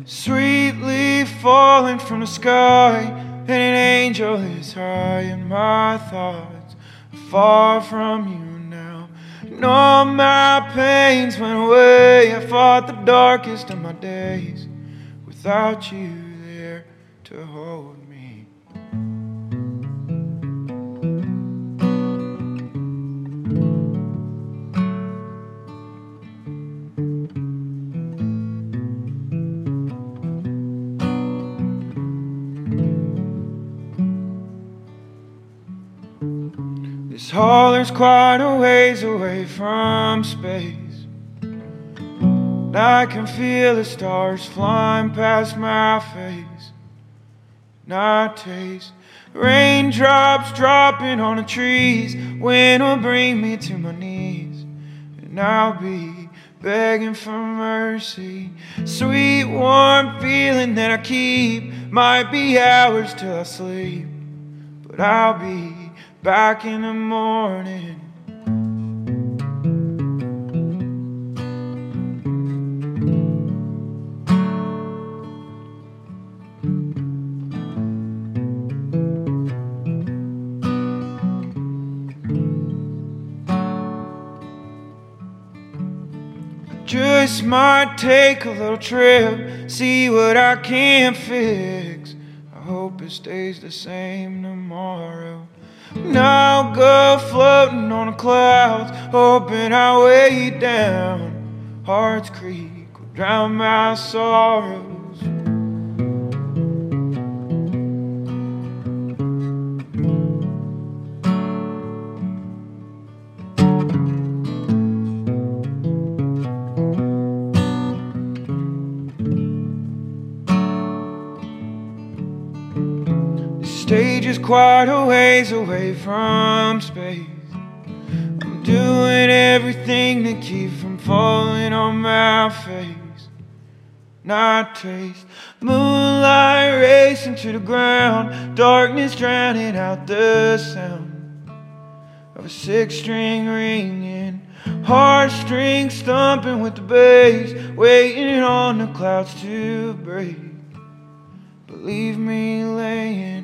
Sweetly falling from the sky, and an angel is high in my thoughts, far from you now. And all my pains went away. I fought the darkest of my days without you there to hold me. This holler's quite a ways away from space, and I can feel the stars flying past my face. And I taste raindrops dropping on the trees. Wind will bring me to my knees, and I'll be begging for mercy. Sweet warm feeling that I keep. Might be hours till I sleep, but I'll be back in the morning. Just might take a little trip, see what I can fix. I hope it stays the same tomorrow. And I'll go floating on the clouds, hoping I weigh down. Hearts Creek will drown my sorrows. The stage is quite a ways away from space. I'm doing everything to keep from falling on my face. And I taste moonlight racing to the ground, darkness drowning out the sound of a six-string ringing, heartstrings thumping with the bass, waiting on the clouds to break. But leave me laying.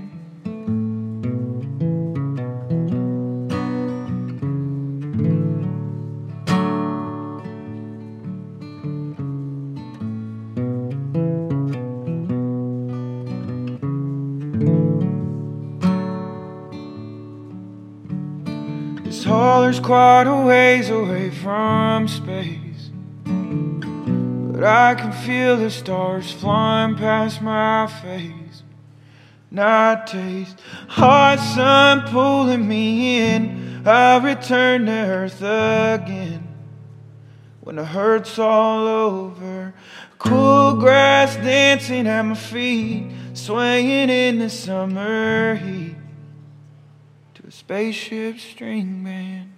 This holler's quite a ways away from space, but I can feel the stars flying past my face. And I taste hot sun pulling me in. I return to earth again when the hurt's all over. Cool grass dancing at my feet, swaying in the summer heat to a spaceship string band.